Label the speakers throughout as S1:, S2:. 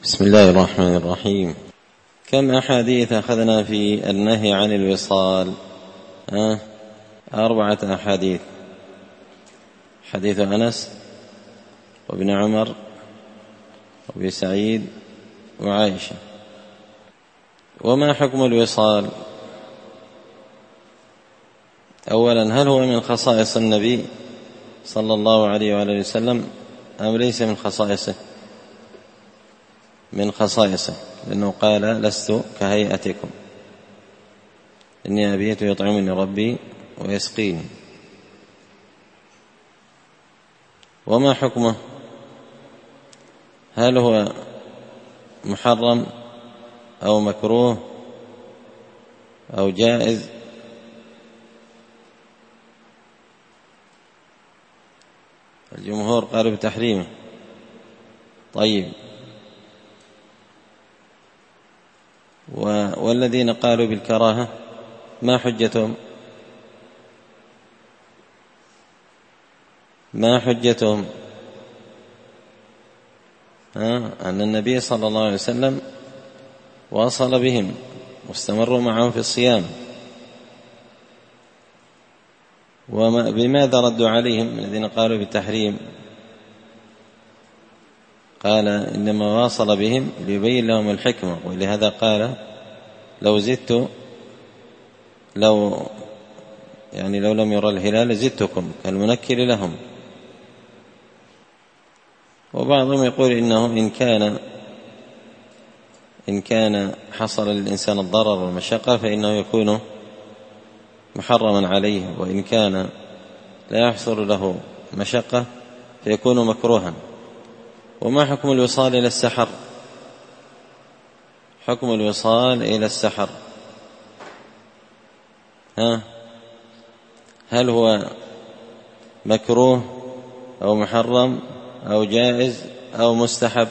S1: بسم الله الرحمن الرحيم. كم أحاديث أخذنا في النهي عن الوصال؟ 4 أحاديث: حديث أنس وابن عمر وابي سعيد وعائشة. وما حكم الوصال؟ أولا، هل هو من خصائص النبي صلى الله عليه وآله وسلم أم ليس من خصائصه؟ من خصائصه، لأنه قال: لست كهيئتكم إني أبيت يطعمني ربي ويسقيني. وما حكمه؟ هل هو محرم أو مكروه أو جائز؟ الجمهور قالوا بتحريمه. طيب، والذين قالوا بالكراهة ما حجتهم؟ أن النبي صلى الله عليه وسلم واصل بهم واستمروا معهم في الصيام. بماذا ردوا عليهم الذين قالوا بالتحريم؟ قال: إنما واصل بهم ليبين لهم الحكمة، ولهذا قال: لو زدت لو لم يرى الهلال زدتكم كالمنكر لهم. وبعضهم يقول إنه إن كان حصل للإنسان الضرر والمشقة فإنه يكون محرما عليه، وإن كان لا يحصل له مشقة فيكون مكروها. وما حكم الوصال إلى السحر؟ حكم الوصال إلى السحر، هل هو مكروه أو محرم أو جائز أو مستحب؟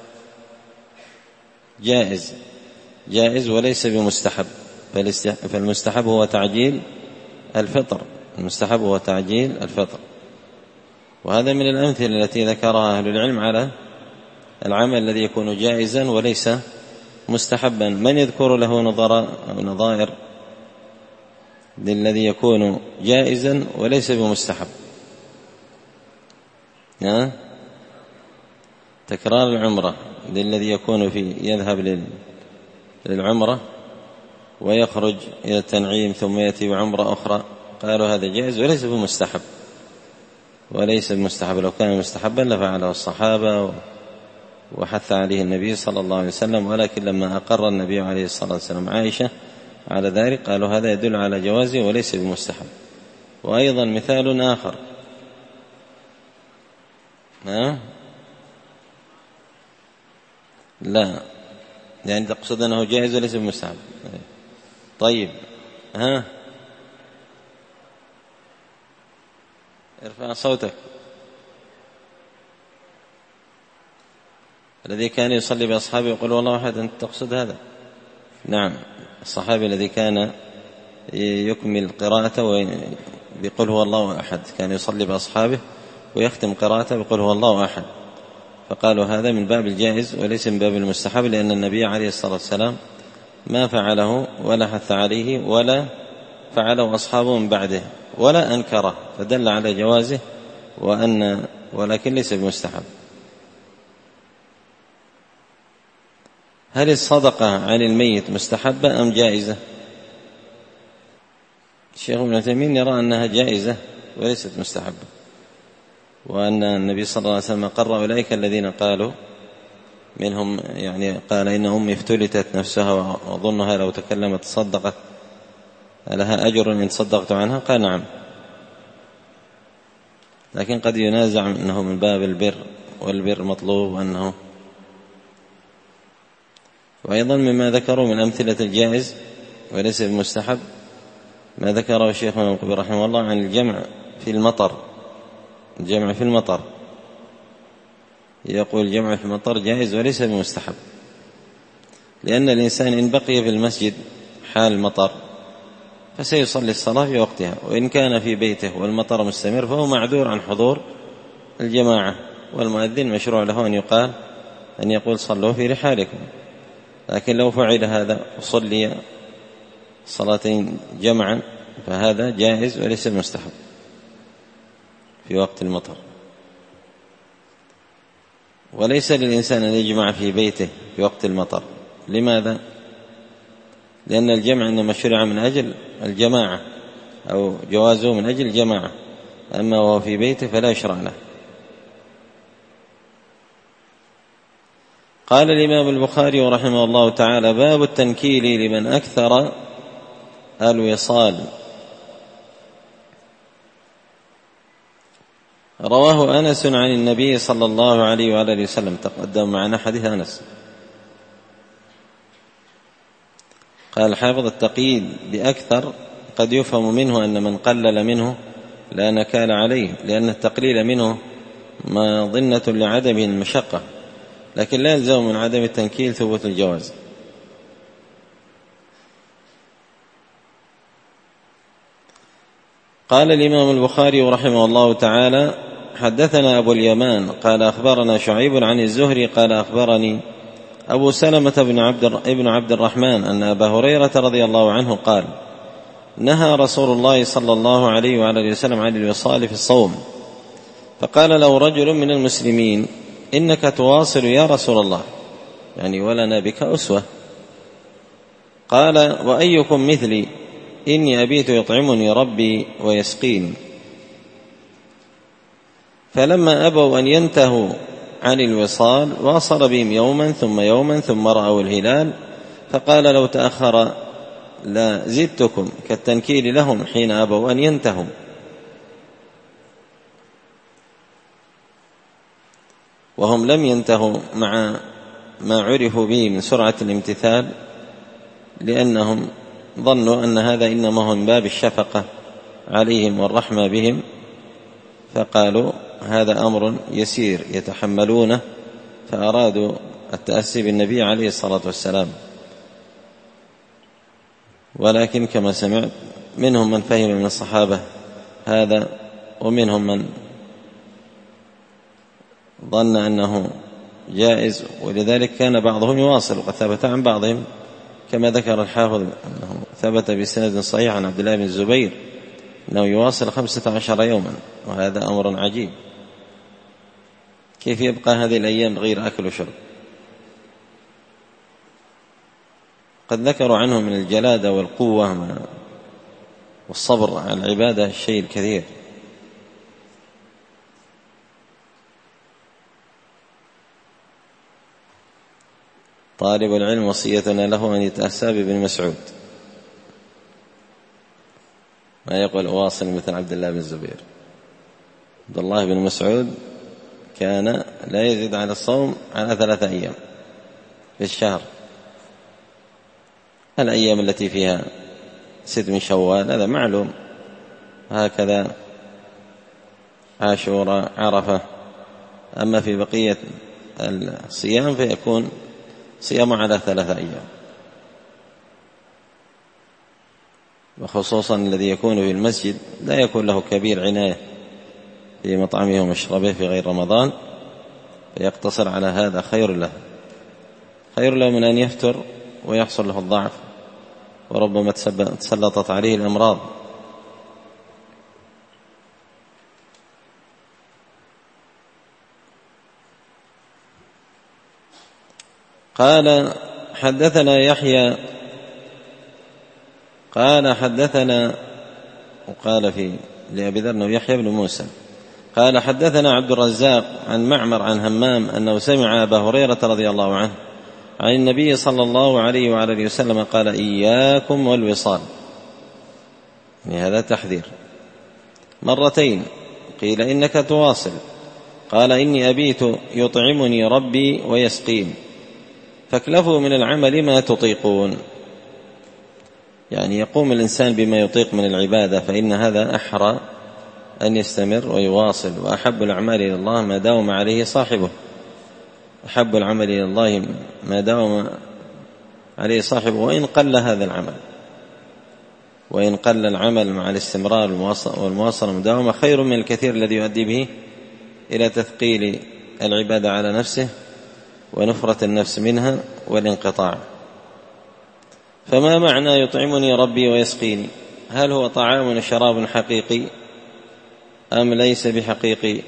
S1: جائز وليس بمستحب، فالمستحب هو تعجيل الفطر. وهذا من الأمثلة التي ذكرها أهل العلم على العمل الذي يكون جائزا وليس مستحبا. من يذكر له نظراء أو نظائر للذي يكون جائزا وليس بمستحب؟ تكرار العمرة للذي يكون يذهب للعمرة ويخرج إلى التنعيم ثم يأتي بعمرة أخرى، قالوا هذا جائز وليس بمستحب. لو كان مستحبا لفعله الصحابة وحث عليه النبي صلى الله عليه وسلم، ولكن لما أقر النبي عليه الصلاة والسلام عائشة على ذلك قالوا هذا يدل على جوازه وليس بمستحب. وأيضا مثال آخر، لا، يعني تقصد أنه جائز وليس بمستحب. طيب، ارفع صوتك. الذي كان يصلي بأصحابه يقول والله أحد، أنت تقصد هذا؟ نعم، الصحابي الذي كان يكمل قراءته بيقول هو الله أحد، كان يصلي بأصحابه ويختم قراءته بيقول هو الله أحد، فقالوا هذا من باب الجائز وليس من باب المستحب، لأن النبي عليه الصلاة والسلام ما فعله ولا حث عليه ولا فعله أصحابه من بعده ولا أنكره، فدل على جوازه ولكن ليس بمستحب. هل الصدقة عن الميت مستحبة أم جائزة؟ الشيخ ابن تيمية يرى أنها جائزة وليست مستحبة، وأن النبي صلى الله عليه وسلم قرأ أولئك الذين قالوا منهم، قال إن أمي افتلتت نفسها وأظنها لو تكلمت صدقت لها أجر إن صدقت عنها، قال نعم، لكن قد ينازع أنه من باب البر، والبر مطلوب أنه. وأيضا مما ذكروا من أمثلة الجائز وليس بمستحب ما ذكره الشيخ ابن القيم رحمه الله عن الجمع في المطر. يقول الجمع في المطر جائز وليس بمستحب، لأن الإنسان إن بقي في المسجد حال المطر فسيصلي الصلاة في وقتها، وإن كان في بيته والمطر مستمر فهو معذور عن حضور الجماعة، والمؤذن مشروع له أن يقال أن يقول صلوا في رحالكم، لكن لو فعل هذا وصلي صلاتين جمعا فهذا جائز وليس مستحب في وقت المطر. وليس للإنسان أن يجمع في بيته في وقت المطر. لماذا؟ لأن الجمع إنما شرع من أجل الجماعة، أو جوازه من أجل الجماعة، أما وهو في بيته فلا يشرع له. قال الإمام البخاري رحمه الله تعالى: باب التنكيل لمن أكثر الوصال. رواه أنس عن النبي صلى الله عليه وآله وسلم. تقدم معنا حديث أنس. قال الحافظ: التقييد بأكثر قد يفهم منه أن من قلل منه لا نكال عليه، لأن التقليل منه مظنة لعدم المشقة، لكن لا يلزم من عدم التنكيل ثبوت الجواز. قال الإمام البخاري رحمه الله تعالى: حدثنا أبو اليمان قال أخبرنا شعيب عن الزهري قال أخبرني أبو سلمة ابن عبد الرحمن أن أبا هريرة رضي الله عنه قال: نهى رسول الله صلى الله عليه وعلى وسلم عن الوصال في الصوم، فقال له رجل من المسلمين: إنك تواصل يا رسول الله، يعني ولنا بك أسوة. قال: وأيكم مثلي؟ إني أبيت يطعمني ربي ويسقيني. فلما أبوا أن ينتهوا عن الوصال واصل بهم يوما ثم يوما ثم رأوا الهلال، فقال: لو تأخر لا زدتكم، كالتنكيل لهم حين أبوا أن ينتهوا. وهم لم ينتهوا مع ما عرفوا به من سرعة الامتثال، لأنهم ظنوا أن هذا إنما هو من باب الشفقة عليهم والرحمة بهم، فقالوا هذا أمر يسير يتحملونه، فأرادوا التأسي بالنبي عليه الصلاة والسلام. ولكن كما سمعت منهم من فهم من الصحابة هذا، ومنهم من ظن أنه جائز، ولذلك كان بعضهم يواصل، وقد ثبت عن بعضهم كما ذكر الحافظ أنه ثبت بسند صحيح عن عبد الله بن الزبير أنه يواصل 15 يوما، وهذا أمر عجيب. كيف يبقى هذه الأيام غير أكل وشرب؟ قد ذكروا عنه من الجلادة والقوة والصبر على العبادة الشيء الكثير. طالب العلم وصيتنا له أن يتأسى بابن مسعود، ما يقول أواصل مثل عبد الله بن الزبير. عبد الله بن مسعود كان لا يزيد على الصوم على 3 أيام في الشهر، الأيام التي فيها 6 من شوال هذا معلوم، هكذا عاشوراء، عرفة. أما في بقية الصيام فيكون صيام على 3 أيام، وخصوصا الذي يكون في المسجد لا يكون له كبير عناية في مطعمه ومشربه في غير رمضان، فيقتصر على هذا خير له، خير له من أن يفتر ويحصل له الضعف، وربما تسلطت عليه الأمراض. قال حدثنا يحيى قال حدثنا، وقال في لأبي ذر أنه يحيى بن موسى قال حدثنا عبد الرزاق عن معمر عن همام أنه سمع أبا هريرة رضي الله عنه عن النبي صلى الله عليه وعلى وسلم قال: إياكم والوصال. يعني هذا تحذير مرتين. قيل: إنك تواصل. قال: إني أبيت يطعمني ربي ويسقين، فاكلفوا من العمل ما تطيقون. يعني يقوم الإنسان بما يطيق من العبادة، فإن هذا أحرى أن يستمر ويواصل. وأحب الأعمال إلى الله ما داوم عليه صاحبه، أحب العمل إلى الله ما داوم عليه صاحبه، وإن قل هذا العمل، وإن قل العمل مع الاستمرار والمواصلة المداومة خير من الكثير الذي يؤدي به إلى تثقيل العبادة على نفسه ونفرة النفس منها والانقطاع. فما معنى يطعمني ربي ويسقيني؟ هل هو طعام وشراب حقيقي أم ليس بحقيقي؟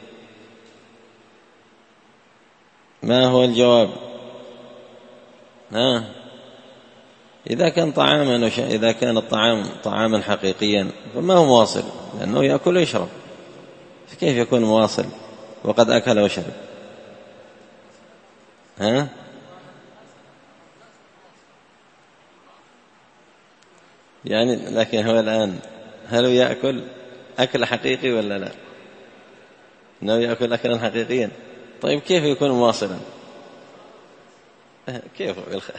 S1: ما هو الجواب؟ إذا كان الطعام طعاما حقيقيا فما هو مواصل، لأنه يأكل ويشرب، فكيف يكون مواصل وقد أكل وشرب؟ يعني لكن هو الآن هل هو يأكل أكل حقيقي ولا لا؟ إنه يأكل أكلا حقيقيا. طيب كيف يكون مواصلا؟ كيف بالخير؟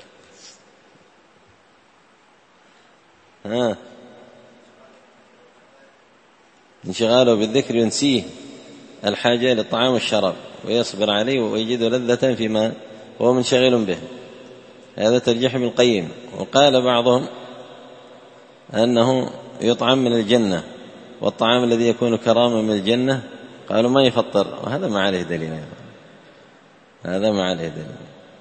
S1: انشغاله بالذكر ينسيه الحاجة للطعام والشراب ويصبر عليه ويجد لذة فيما هو منشغل به. هذا ترجيح ابن القيم. وقال بعضهم أنه يطعم من الجنة، والطعام الذي يكون كراما من الجنة قالوا ما يفطر، وهذا ما عليه دليل، هذا ما عليه دليل.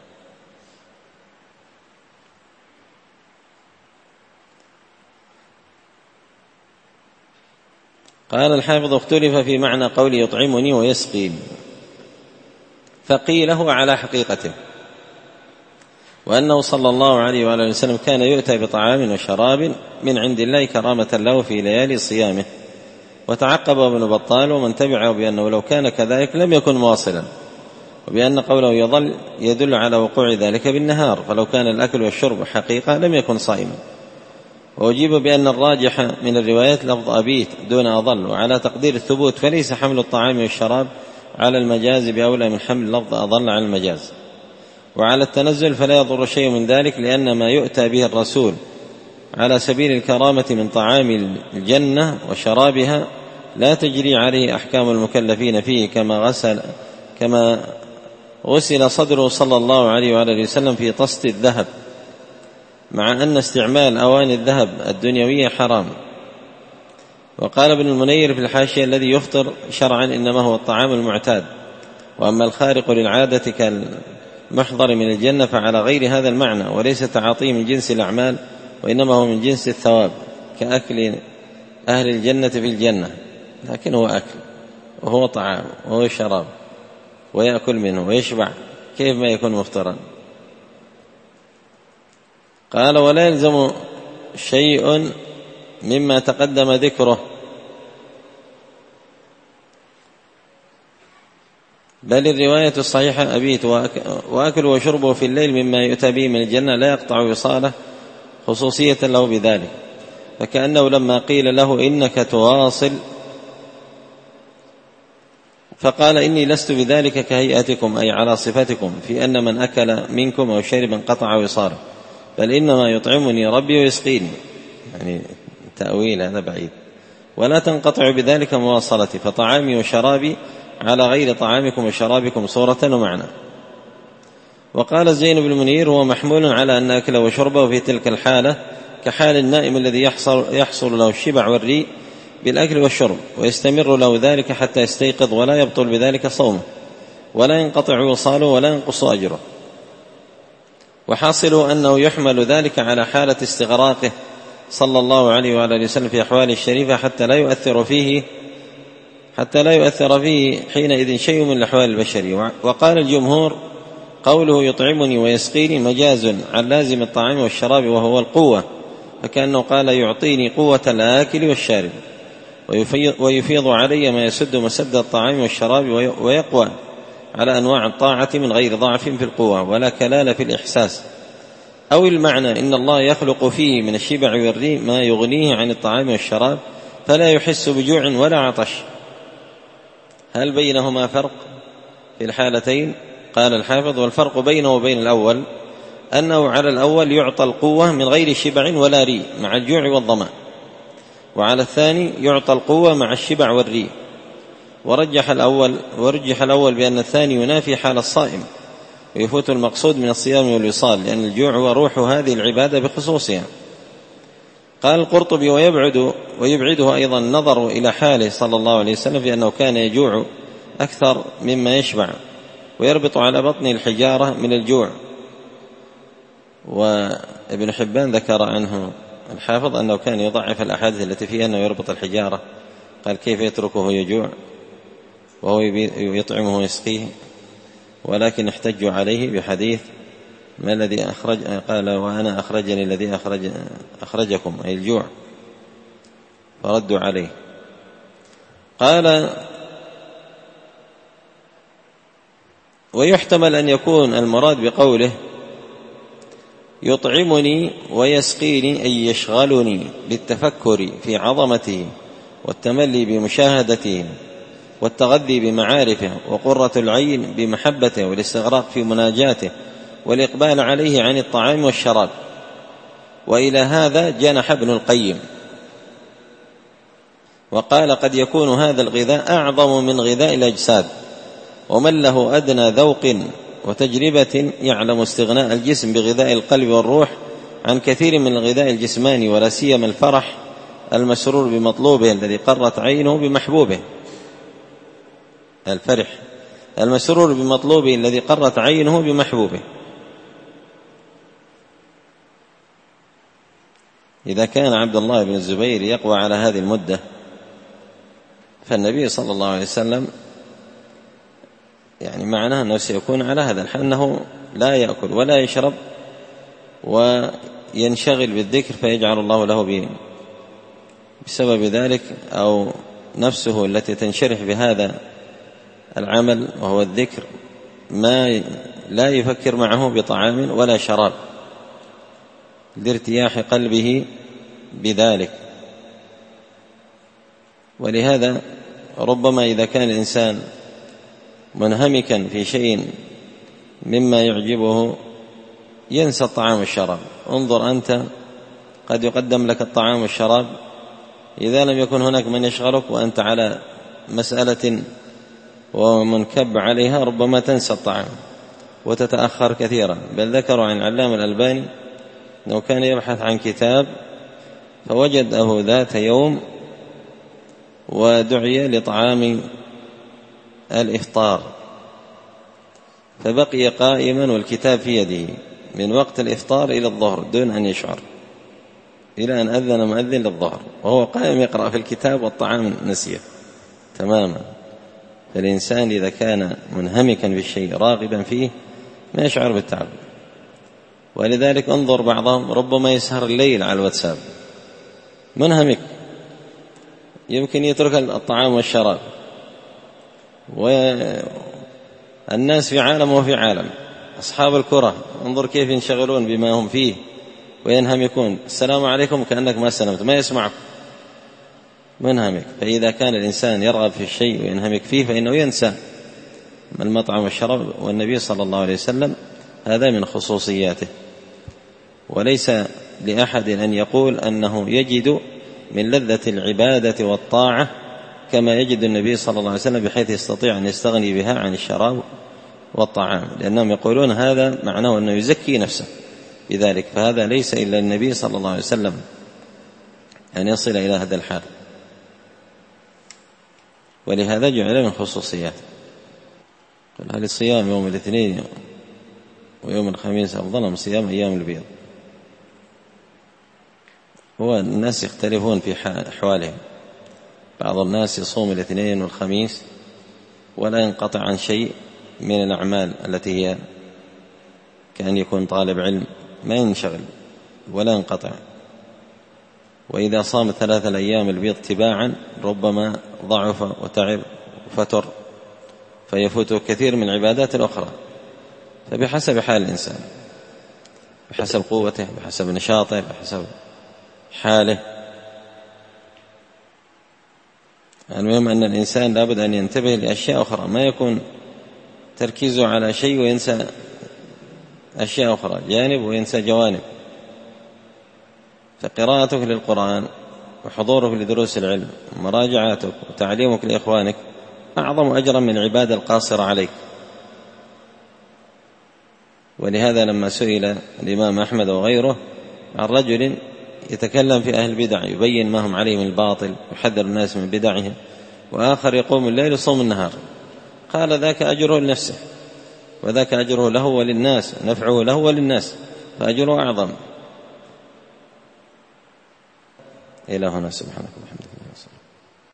S1: قال الحافظ اختلف في معنى قول يطعمني ويسقيني، فقيل هو على حقيقته، وأنه صلى الله عليه وآله وسلم كان يؤتى بطعام وشراب من عند الله كرامة له في ليالي صيامه. وتعقب ابن بطال ومن تبعه بأنه لو كان كذلك لم يكن مواصلا، وبأن قوله يظل يدل على وقوع ذلك بالنهار، فلو كان الأكل والشرب حقيقة لم يكن صائما. وأجيب بأن الراجح من الروايات لفظ أبيت دون أظل، وعلى تقدير الثبوت فليس حمل الطعام والشراب على المجاز بأولى من حمل لفظ أظل على المجاز. وعلى التنزل فلا يضر شيء من ذلك، لأن ما يؤتى به الرسول على سبيل الكرامة من طعام الجنة وشرابها لا تجري عليه أحكام المكلفين فيه، كما غسل صدره صلى الله عليه وآله وسلم في طست الذهب، مع أن استعمال أواني الذهب الدنيوية حرام. وقال ابن المنير في الحاشية الذي يفطر شرعا إنما هو الطعام المعتاد، وأما الخارق للعادة كالمحضر من الجنة فعلى غير هذا المعنى، وليس تعاطيه من جنس الأعمال، وإنما هو من جنس الثواب كأكل أهل الجنة في الجنة، لكن هو أكل وهو طعام وهو شراب ويأكل منه ويشبع، كيف ما يكون مفطرا؟ قال ولا يلزم شيء مما تقدم ذكره، بل الرواية الصحيحة أبيت وأكل وشربه في الليل مما يؤتى به من الجنة لا يقطع وصاله خصوصية له بذلك، فكأنه لما قيل له إنك تواصل فقال إني لست بذلك كهيئتكم، أي على صفتكم، في أن من أكل منكم أو شرب انقطع وصاله، بل إنما يطعمني ربي ويسقيني، يعني تأويل هذا بعيد، ولا تنقطع بذلك مواصلتي، فطعامي وشرابي على غير طعامكم وشرابكم صورة ومعنى. وقال زين بن منير هو محمول على أن أكل وشربه في تلك الحالة كحال النائم الذي يحصل له الشبع والريء بالأكل والشرب، ويستمر له ذلك حتى يستيقظ، ولا يبطل بذلك صومه، ولا ينقطع وصاله، ولا ينقص أجره. وحاصله أنه يحمل ذلك على حالة استغراقه صلى الله عليه وآله وسلم في أحواله الشريفة حتى لا يؤثر فيه حينئذ شيء من الأحوال البشرية. وقال الجمهور قوله يطعمني ويسقيني مجاز عن لازم الطعام والشراب وهو القوة، فكأنه قال يعطيني قوة الآكل والشارب، ويفيض علي ما يسد مسد الطعام والشراب، ويقوى على أنواع الطاعة من غير ضعف في القوة ولا كلال في الإحساس. أو المعنى إن الله يخلق فيه من الشبع والري ما يغنيه عن الطعام والشراب فلا يحس بجوع ولا عطش. هل بينهما فرق في الحالتين؟ قال الحافظ والفرق بينه وبين الأول أنه على الأول يعطى القوة من غير شبع ولا ري مع الجوع والظمأ، وعلى الثاني يعطى القوة مع الشبع والري. ورجح الأول بأن الثاني ينافي حال الصائم ويفوت المقصود من الصيام والوصال، لأن الجوع هو روح هذه العبادة بخصوصها. قال القرطبي ويبعده أيضا النظر إلى حاله صلى الله عليه وسلم في أنه كان يجوع أكثر مما يشبع، ويربط على بطنه الحجارة من الجوع. وابن حبان ذكر عنه الحافظ أنه كان يضعف الأحاديث التي فيها أنه يربط الحجارة، قال كيف يتركه يجوع وهو يطعمه ويسقيه، ولكن احتجوا عليه بحديث ما الذي أخرج، قال وأنا أخرجني الذي أخرجكم، أي الجوع، فردوا عليه. قال ويحتمل أن يكون المراد بقوله يطعمني ويسقيني أي يشغلني بالتفكر في عظمته والتملي بمشاهدته والتغذي بمعارفه وقرة العين بمحبته والاستغراق في مناجاته والإقبال عليه عن الطعام والشراب. وإلى هذا جنح ابن القيم وقال قد يكون هذا الغذاء أعظم من غذاء الأجساد، ومن له أدنى ذوق وتجربة يعلم استغناء الجسم بغذاء القلب والروح عن كثير من الغذاء الجسماني، ولا سيما الفرح المسرور بمطلوبه الذي قرت عينه بمحبوبه. الفرح المسرور بمطلوبه الذي قرت عينه بمحبوبه. إذا كان عبد الله بن الزبير يقوى على هذه المدة، فالنبي صلى الله عليه وسلم يعني معناه أنه سيكون على هذا الحال، أنه لا يأكل ولا يشرب وينشغل بالذكر، فيجعل الله له بسبب ذلك أو نفسه التي تنشرح بهذا العمل وهو الذكر ما لا يفكر معه بطعام ولا شراب لارتياح قلبه بذلك. ولهذا ربما إذا كان الإنسان منهمكا في شيء مما يعجبه ينسى الطعام والشراب. انظر أنت، قد يقدم لك الطعام والشراب، إذا لم يكن هناك من يشغلك وأنت على مسألة ومنكب عليها ربما تنسى الطعام وتتأخر كثيرا. بل ذكروا عن العلامة الألباني أنه كان يبحث عن كتاب فوجده ذات يوم ودعي لطعام الإفطار، فبقي قائما والكتاب في يده من وقت الإفطار إلى الظهر دون أن يشعر، إلى أن أذن مؤذن للظهر وهو قائم يقرأ في الكتاب والطعام نسيه تماما. فالإنسان إذا كان منهمكا بالشيء راغبا فيه ما يشعر بالتعب. ولذلك انظر بعضهم ربما يسهر الليل على الواتساب منهمك، يمكن يترك الطعام والشراب، والناس في عالم وفي عالم. أصحاب الكرة انظر كيف ينشغلون بما هم فيه وينهمكون، السلام عليكم كأنك ما سلمت، ما يسمعك، منهمك. فإذا كان الإنسان يرغب في الشيء وينهمك فيه فإنه ينسى المطعم والشراب. والنبي صلى الله عليه وسلم هذا من خصوصياته، وليس لأحد أن يقول أنه يجد من لذة العبادة والطاعة كما يجد النبي صلى الله عليه وسلم، بحيث يستطيع أن يستغني بها عن الشراب والطعام، لأنهم يقولون هذا معناه أنه يزكي نفسه بذلك. فهذا ليس إلا النبي صلى الله عليه وسلم أن يصل إلى هذا الحال، ولهذا جعل من خصوصياته. هل الصيام يوم الاثنين ويوم الخميس أفضل من صيام أيام البيض؟ هو الناس يختلفون في أحوالهم، بعض الناس يصوم الاثنين والخميس ولا ينقطع عن شيء من الأعمال التي هي كأن يكون طالب علم، ما ينشغل ولا ينقطع. وإذا صام 3 أيام البيض تباعا ربما ضعف وتعب وفتر، فيفوته كثير من العبادات الأخرى. فبحسب حال الإنسان، بحسب قوته، بحسب نشاطه، بحسب حاله. المهم أن الإنسان لابد أن ينتبه لأشياء أخرى، ما يكون تركيزه على شيء وينسى أشياء أخرى، جانب وينسى جوانب. فقراءتك للقرآن وحضورك لدروس العلم ومراجعاتك وتعليمك لإخوانك أعظم أجرا من العبادة القاصرة عليك. ولهذا لما سئل الإمام أحمد وغيره عن رجل يتكلم في أهل البدع يبين ما هم عليه من الباطل ويحذر الناس من بدعهم، وآخر يقوم الليل ويصوم النهار، قال ذاك أجره لنفسه، وذاك أجره له وللناس، نفعه له وللناس، فأجره أعظم. إلى هنا، سبحانك وبحمدك.